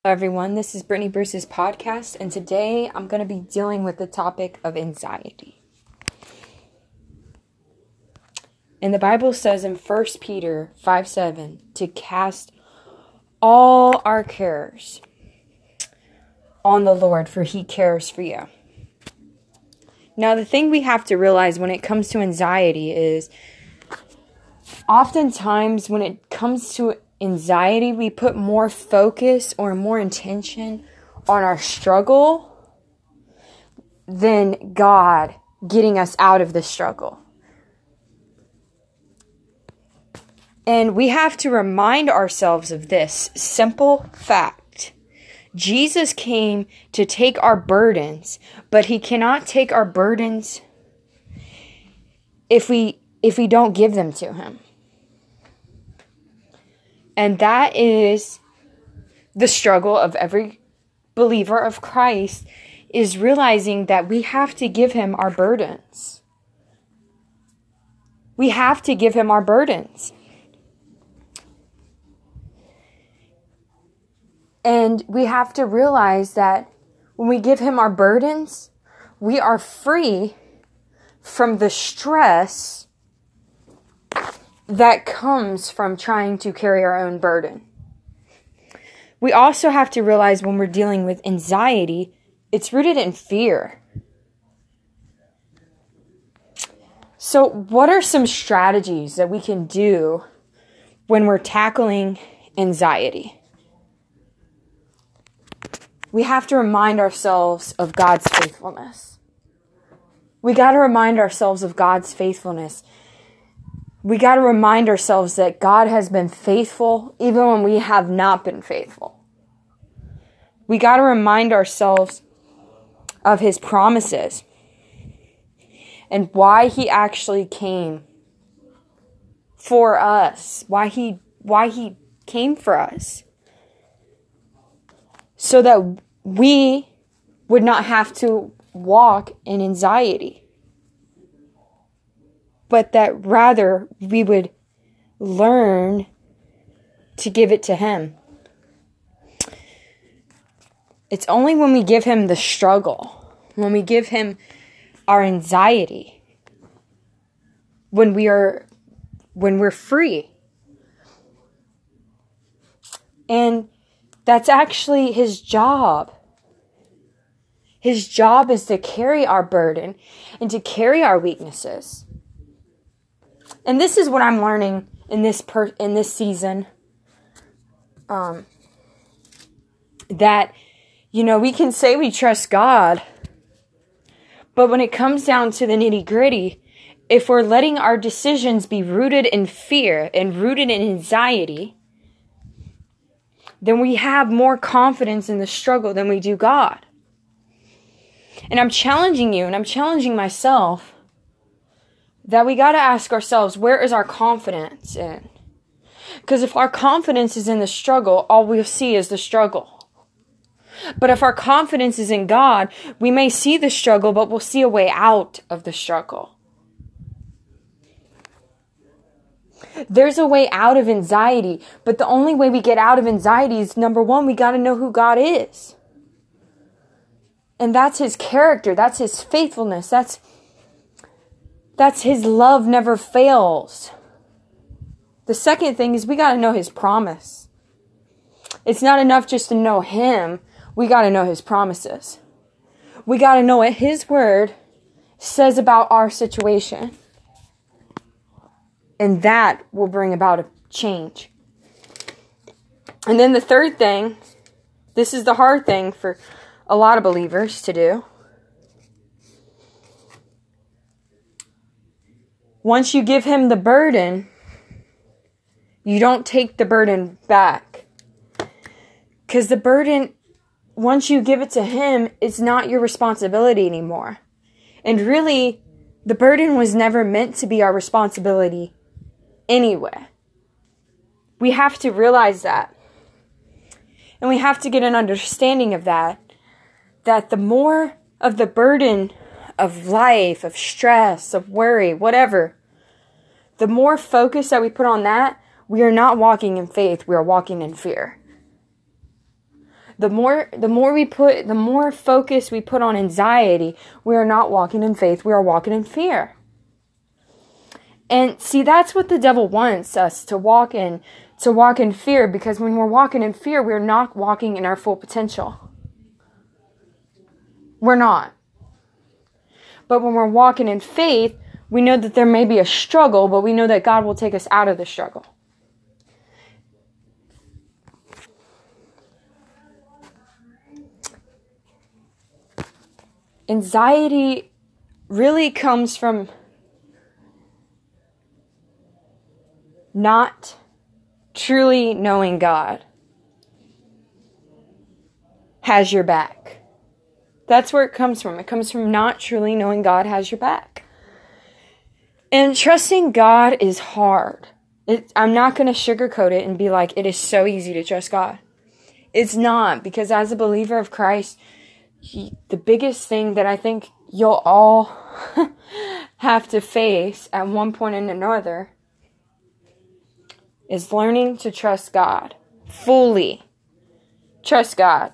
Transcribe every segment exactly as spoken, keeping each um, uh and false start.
Everyone, this is Brittany Bruce's podcast, and today I'm going to be dealing with the topic of anxiety. And the Bible says in First Peter five seven to cast all our cares on the Lord, for He cares for you. Now, the thing we have to realize when it comes to anxiety is oftentimes when it comes to anxiety, we put more focus or more intention on our struggle than God getting us out of the struggle. And we have to remind ourselves of this simple fact. Jesus came to take our burdens, but He cannot take our burdens if we if we don't give them to Him. And that is the struggle of every believer of Christ, is realizing that we have to give Him our burdens. We have to give Him our burdens. And we have to realize that when we give Him our burdens, we are free from the stress that comes from trying to carry our own burden. We also have to realize when we're dealing with anxiety, it's rooted in fear. So what are some strategies that we can do when we're tackling anxiety? We have to remind ourselves of God's faithfulness. We got to remind ourselves of God's faithfulness. We got to remind ourselves that God has been faithful even when we have not been faithful. We got to remind ourselves of His promises and why He actually came for us, why He why He came for us, so that we would not have to walk in anxiety, but that rather we would learn to give it to Him. It's only when we give Him the struggle, when we give Him our anxiety, when we are, when we're free. And that's actually His job. His job is to carry our burden and to carry our weaknesses. And this is what I'm learning in this per- in this season. Um, that, you know, we can say we trust God, but when it comes down to the nitty gritty, if we're letting our decisions be rooted in fear and rooted in anxiety, then we have more confidence in the struggle than we do God. And I'm challenging you, and I'm challenging myself, that we got to ask ourselves, where is our confidence in? Because if our confidence is in the struggle, all we'll see is the struggle. But if our confidence is in God, we may see the struggle, but we'll see a way out of the struggle. There's a way out of anxiety, but the only way we get out of anxiety is, number one, we got to know who God is. And that's His character. That's His faithfulness. That's That's His love never fails. The second thing is we got to know His promise. It's not enough just to know Him. We got to know His promises. We got to know what His word says about our situation. And that will bring about a change. And then the third thing, this is the hard thing for a lot of believers to do. Once you give Him the burden, you don't take the burden back. Because the burden, once you give it to Him, it's not your responsibility anymore. And really, the burden was never meant to be our responsibility anyway. We have to realize that. And we have to get an understanding of that. That the more of the burden of life, of stress, of worry, whatever, the more focus that we put on that, we are not walking in faith, we are walking in fear. The more, the more we put, the more focus we put on anxiety, we are not walking in faith. We are walking in fear. And see, that's what the devil wants us to walk in, to walk in fear, because when we're walking in fear, we're not walking in our full potential. We're not. But when we're walking in faith, we know that there may be a struggle, but we know that God will take us out of the struggle. Anxiety really comes from not truly knowing God has your back. That's where it comes from. It comes from not truly knowing God has your back. And trusting God is hard. It, I'm not going to sugarcoat it and be like, it is so easy to trust God. It's not, because as a believer of Christ, he, the biggest thing that I think you'll all have to face at one point and another is learning to trust God. Fully trust God.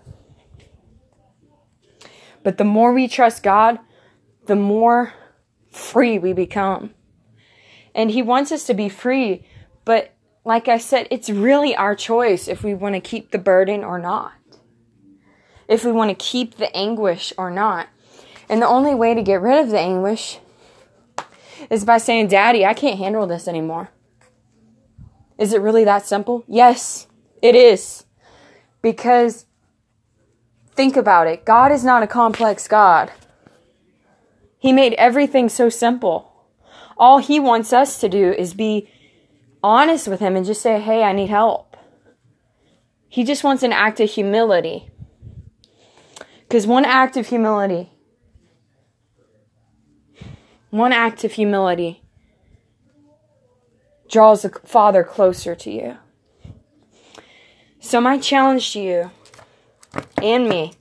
But the more we trust God, the more free we become. And He wants us to be free. But like I said, it's really our choice if we want to keep the burden or not. If we want to keep the anguish or not. And the only way to get rid of the anguish is by saying, Daddy, I can't handle this anymore. Is it really that simple? Yes, it is. Because think about it. God is not a complex God. He made everything so simple. All He wants us to do is be honest with Him and just say, hey, I need help. He just wants an act of humility. Because one act of humility, one act of humility draws the Father closer to you. So my challenge to you and me,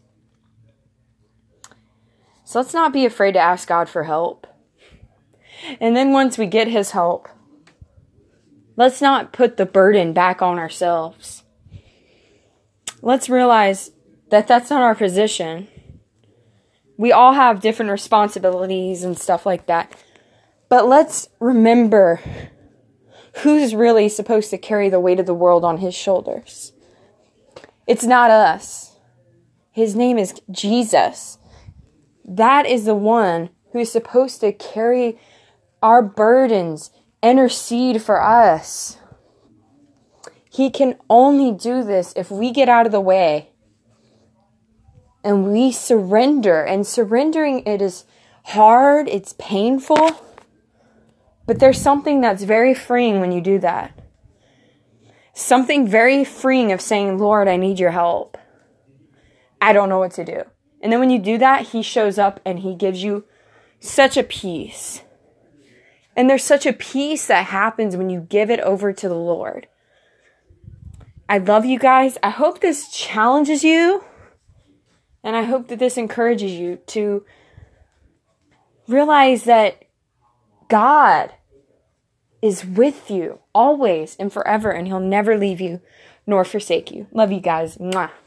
so let's not be afraid to ask God for help. And then once we get His help, let's not put the burden back on ourselves. Let's realize that that's not our position. We all have different responsibilities and stuff like that. But let's remember who's really supposed to carry the weight of the world on His shoulders. It's not us. His name is Jesus. That is the one who's supposed to carry our burdens, intercede for us. He can only do this if we get out of the way and we surrender. And surrendering, it is hard, it's painful, but there's something that's very freeing when you do that. Something very freeing of saying, Lord, I need your help. I don't know what to do. And then when you do that, He shows up and He gives you such a peace. And there's such a peace that happens when you give it over to the Lord. I love you guys. I hope this challenges you. And I hope that this encourages you to realize that God is with you always and forever. And He'll never leave you nor forsake you. Love you guys. Mwah.